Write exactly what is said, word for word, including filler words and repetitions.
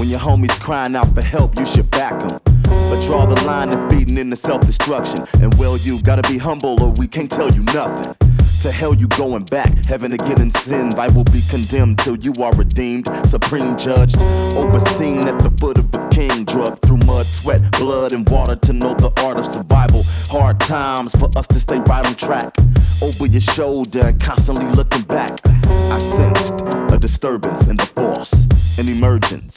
When your homies crying out for help, you should back them. But draw the line and feeding into self-destruction. And well, you gotta be humble or we can't tell you nothing. To hell you going back, heaven again in sin. Thy will be condemned till you are redeemed. Supreme judged, overseen at the foot of a king. Drugged through mud, sweat, blood, and water to know the art of survival. Hard times for us to stay right on track. Over your shoulder and constantly looking back. I sensed a disturbance in the force, an emergence